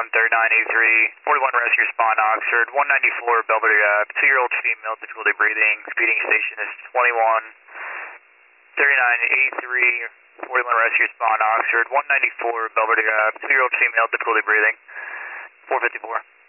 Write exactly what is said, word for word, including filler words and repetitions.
one, thirty-nine eighty-three, forty-one rescue respond Oxford, one ninety-four Belvedere Ave, two-year-old female, difficulty breathing, speeding station is twenty-one, thirty-nine eighty-three, forty-one rescue respond Oxford, one ninety-four Belvedere Ave, two-year-old female, difficulty breathing, four fifty-four.